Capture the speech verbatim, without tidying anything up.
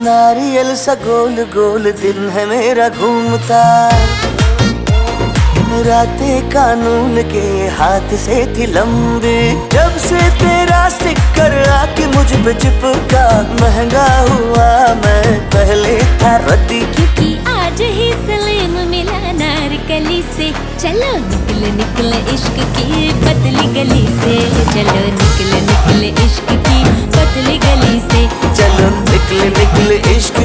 नारियल सा गोल गोल दिन है मेरा घूमता, रातें कानून के हाथ से थी लंबी। जब से तेरा स्टिकर आके मुझ पे चिपका, महंगा हुआ मैं पहले था रद्दी। क्योंकि आज ही सलीम मिला नारकली से, चलो निकले निकले इश्क की पतली गली से, चलो निकले निकले इश्क की पतली गली से, चलो निकले निकले इश्क